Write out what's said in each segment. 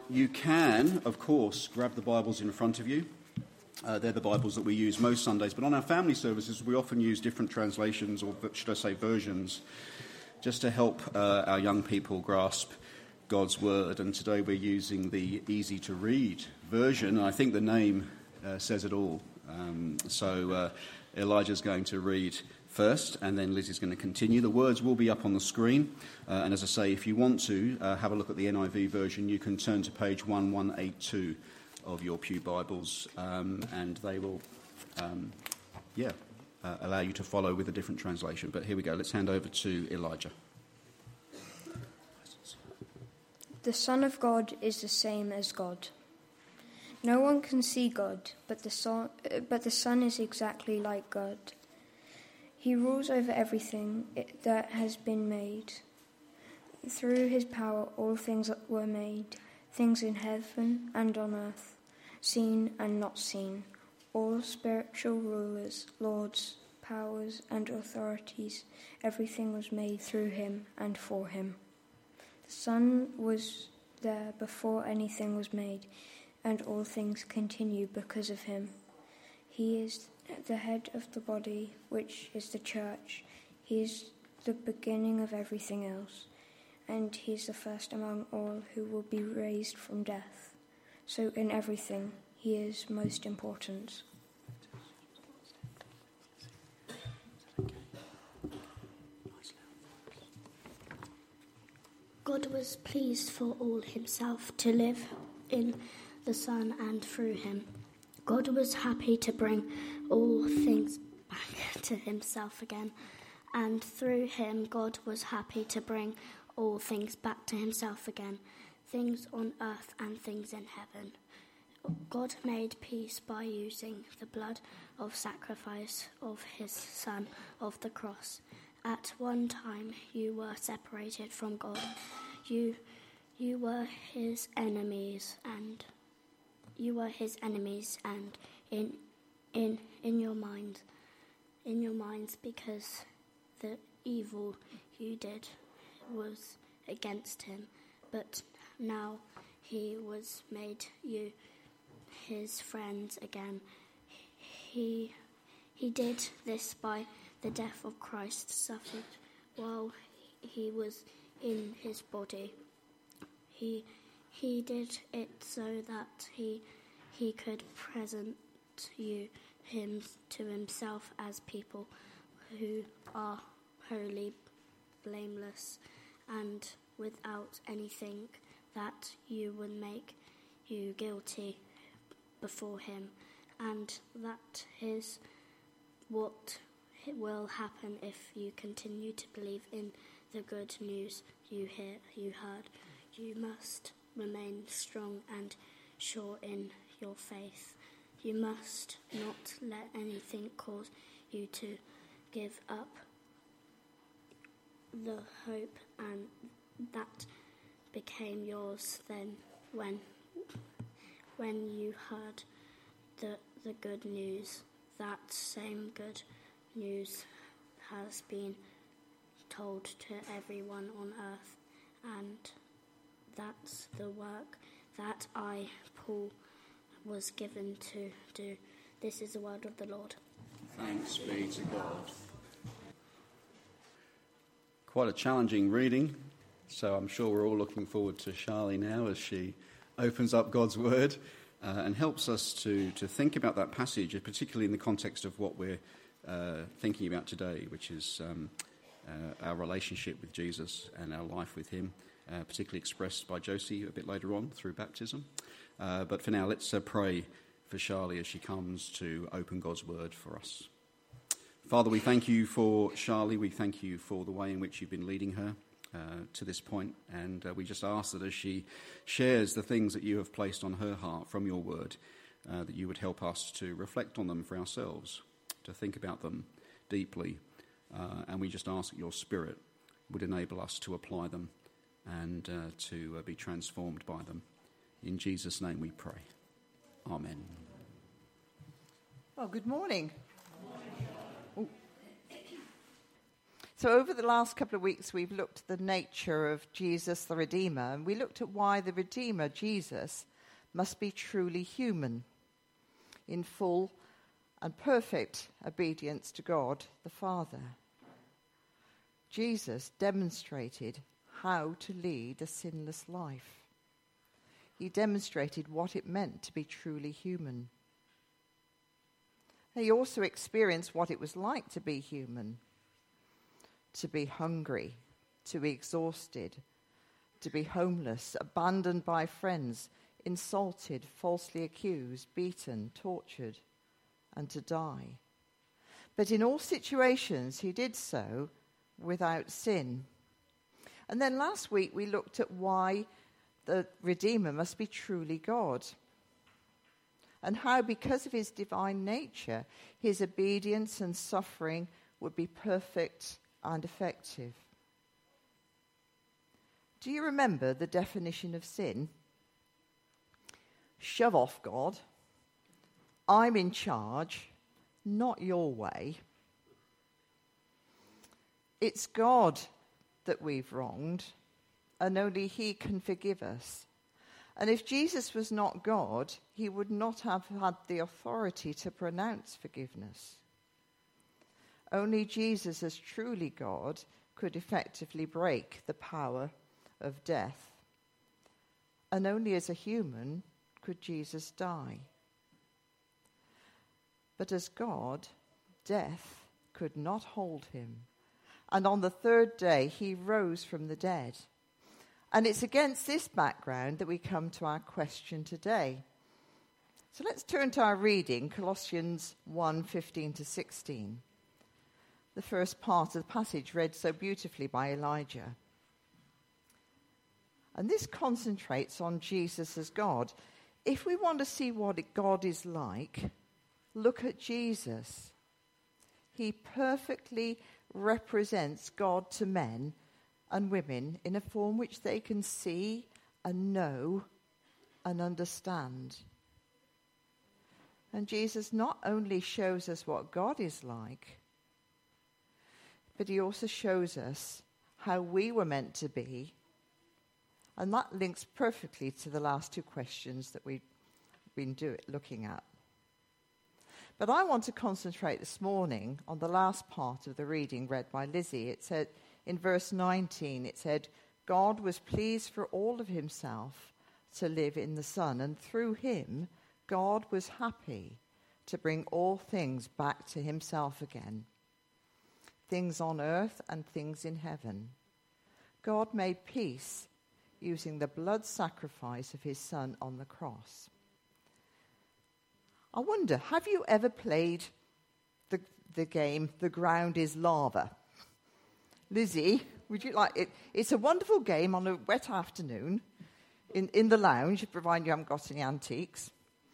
You can, of course, grab the Bibles in front of you. They're the Bibles that we use most Sundays, but on our family services we often use different translations, or should I say versions, just to help our young people grasp God's Word. And today we're using the easy-to-read version. I think the name says it all. So Elijah's going to read first, and then Liz is going to continue. The words will be up on the screen, and as I say, if you want to have a look at the NIV version, you can turn to page 1182 of your pew Bibles, and they will allow you to follow with a different translation. But here we go. Let's hand over to Elijah. The Son of God is the same as God. No one can see God, but the Son is exactly like God. He rules over everything that has been made. Through his power all things were made, things in heaven and on earth, seen and not seen, all spiritual rulers, lords, powers and authorities. Everything was made through him and for him. The Son was there before anything was made, and all things continue because of him. He is the head of the body, which is the church. He is the beginning of everything else, and he is the first among all who will be raised from death. So in everything, he is most important. God was pleased for all himself to live in the Son and through him. God was happy to bring all things back to himself again, and through him God was happy to bring all things back to himself again, things on earth and things in heaven. God made peace by using the blood of sacrifice of his Son of the cross. At one time you were separated from God. You were his enemies, and in your minds, because the evil you did was against him. But now he was made you his friends again. He did this by the death of Christ suffered while he was in his body. He did it so that he could present him to himself as people who are holy, blameless, and without anything that you would make you guilty before him. And that is what will happen if you continue to believe in the good news you heard. You must remain strong and sure in your faith. You must not let anything cause you to give up the hope and that became yours then when you heard the good news. That same good news has been told to everyone on earth, and that's the work that I, Paul, was given to do. This is the word of the Lord. Thanks be to God. Quite a challenging reading, so I'm sure we're all looking forward to Charlie now as she opens up God's word and helps us to think about that passage, particularly in the context of what we're thinking about today, which is our relationship with Jesus and our life with him, particularly expressed by Josie a bit later on through baptism. But for now, let's pray for Charlie as she comes to open God's word for us. Father, we thank you for Charlie. We thank you for the way in which you've been leading her to this point. And we just ask that as she shares the things that you have placed on her heart from your word, that you would help us to reflect on them for ourselves, to think about them deeply. And we just ask that your Spirit would enable us to apply them and to be transformed by them. In Jesus' name we pray. Amen. Well, good morning. So over the last couple of weeks, we've looked at the nature of Jesus the Redeemer, and we looked at why the Redeemer, Jesus, must be truly human, in full and perfect obedience to God the Father. Jesus demonstrated how to lead a sinless life. He demonstrated what it meant to be truly human. He also experienced what it was like to be human, to be hungry, to be exhausted, to be homeless, abandoned by friends, insulted, falsely accused, beaten, tortured, and to die. But in all situations, he did so without sin. And then last week we looked at why the Redeemer must be truly God, and how, because of his divine nature, his obedience and suffering would be perfect and effective. Do you remember the definition of sin? Shove off, God. I'm in charge, not your way. It's God that we've wronged, and only he can forgive us. And if Jesus was not God, he would not have had the authority to pronounce forgiveness. Only Jesus, as truly God, could effectively break the power of death. And only as a human could Jesus die. But as God, death could not hold him. And on the third day, he rose from the dead. And it's against this background that we come to our question today. So let's turn to our reading, Colossians 1:15-16. The first part of the passage read so beautifully by Elijah. And this concentrates on Jesus as God. If we want to see what God is like, look at Jesus. He perfectly represents God to men and women in a form which they can see and know and understand. And Jesus not only shows us what God is like, but he also shows us how we were meant to be. And that links perfectly to the last two questions that we've been looking at. But I want to concentrate this morning on the last part of the reading read by Lizzie. It said, in verse 19, it said, God was pleased for all of himself to live in the Son, and through him, God was happy to bring all things back to himself again, things on earth and things in heaven. God made peace using the blood sacrifice of his Son on the cross. I wonder, have you ever played the game The Ground is Lava? Lizzie, would you like it? It's a wonderful game on a wet afternoon in the lounge, providing you haven't got any antiques.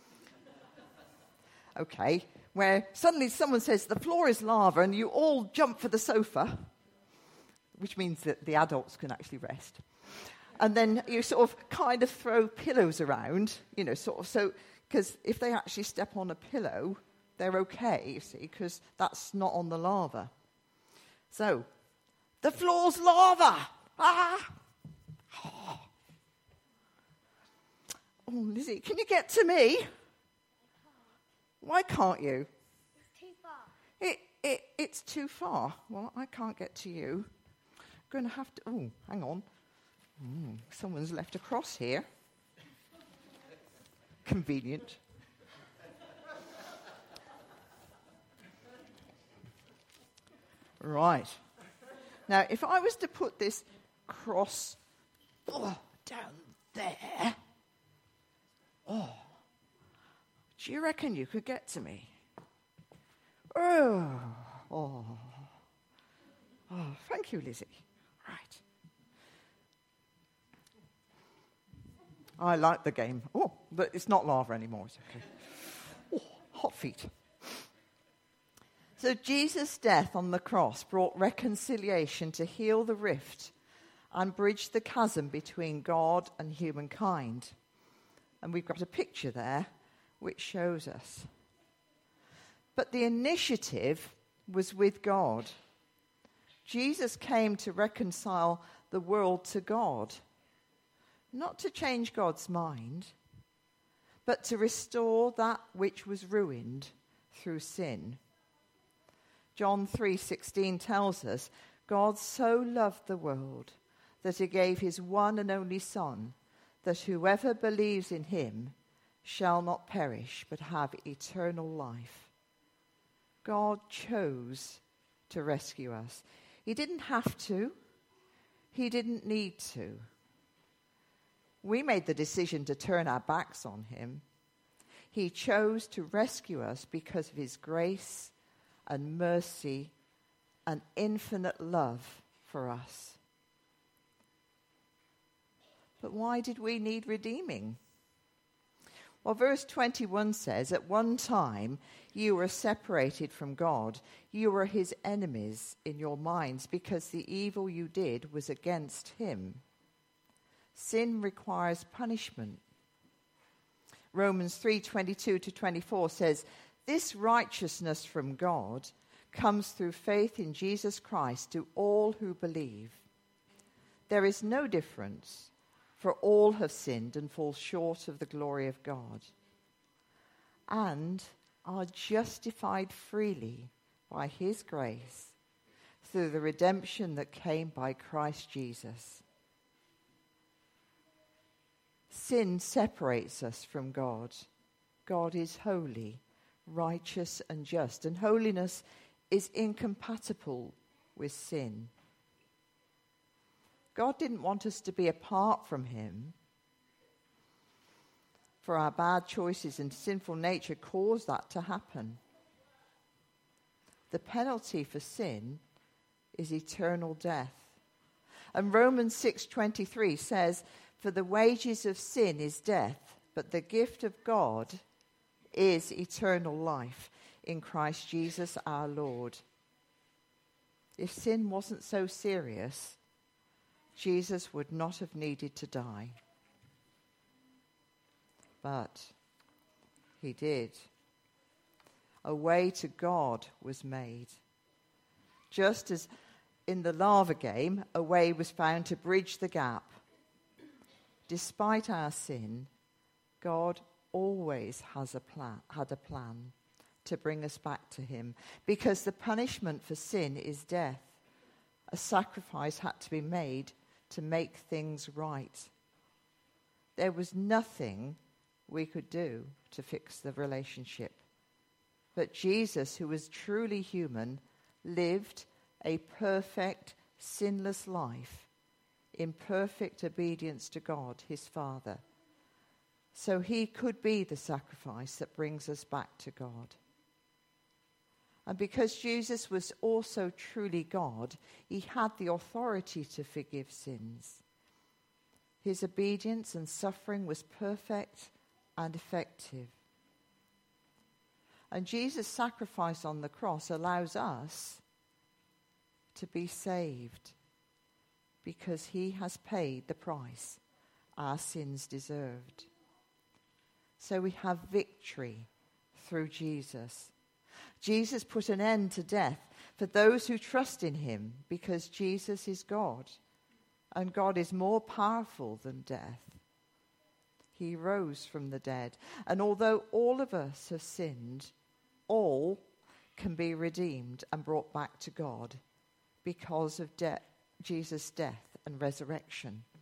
Okay, where suddenly someone says, the floor is lava, and you all jump for the sofa, which means that the adults can actually rest. And then you sort of kind of throw pillows around, so, because if they actually step on a pillow, they're okay, you see, because that's not on the lava. So, the floor's lava! Ah! Oh, Lizzie, can you get to me? Why can't you? It's too far. It's too far. Well, I can't get to you. I'm going to have to... Oh, hang on. Someone's left a cross here. Convenient. Right. Now, if I was to put this cross down there, do you reckon you could get to me? Oh, thank you, Lizzie. Right. I like the game. Oh, but it's not lava anymore. It's okay. Oh, hot feet. So Jesus' death on the cross brought reconciliation to heal the rift and bridge the chasm between God and humankind. And we've got a picture there which shows us. But the initiative was with God. Jesus came to reconcile the world to God, not to change God's mind, but to restore that which was ruined through sin. John 3:16 tells us, God so loved the world that he gave his one and only Son, that whoever believes in him shall not perish but have eternal life. God chose to rescue us. He didn't have to. He didn't need to. We made the decision to turn our backs on him. He chose to rescue us because of his grace and mercy and infinite love for us. But why did we need redeeming? Well, verse 21 says, at one time you were separated from God. You were his enemies in your minds because the evil you did was against him. Sin requires punishment. Romans 3:22-24 says, this righteousness from God comes through faith in Jesus Christ to all who believe. There is no difference, for all have sinned and fall short of the glory of God, and are justified freely by his grace through the redemption that came by Christ Jesus. Sin separates us from God. God is holy, righteous, and just, and holiness is incompatible with sin. God didn't want us to be apart from him, for our bad choices and sinful nature caused that to happen. The penalty for sin is eternal death. And Romans 6:23 says, for the wages of sin is death, but the gift of God is eternal life in Christ Jesus our Lord. If sin wasn't so serious, Jesus would not have needed to die. But he did. A way to God was made. Just as in the lava game, a way was found to bridge the gap. Despite our sin, God always had a plan to bring us back to him, because the punishment for sin is death. A sacrifice had to be made to make things right. There was nothing we could do to fix the relationship. But Jesus, who was truly human, lived a perfect, sinless life in perfect obedience to God, his Father. So he could be the sacrifice that brings us back to God. And because Jesus was also truly God, he had the authority to forgive sins. His obedience and suffering was perfect and effective. And Jesus' sacrifice on the cross allows us to be saved, because he has paid the price our sins deserved. So we have victory through Jesus. Jesus put an end to death for those who trust in him, because Jesus is God, and God is more powerful than death. He rose from the dead, and although all of us have sinned, all can be redeemed and brought back to God because of Jesus' death and resurrection.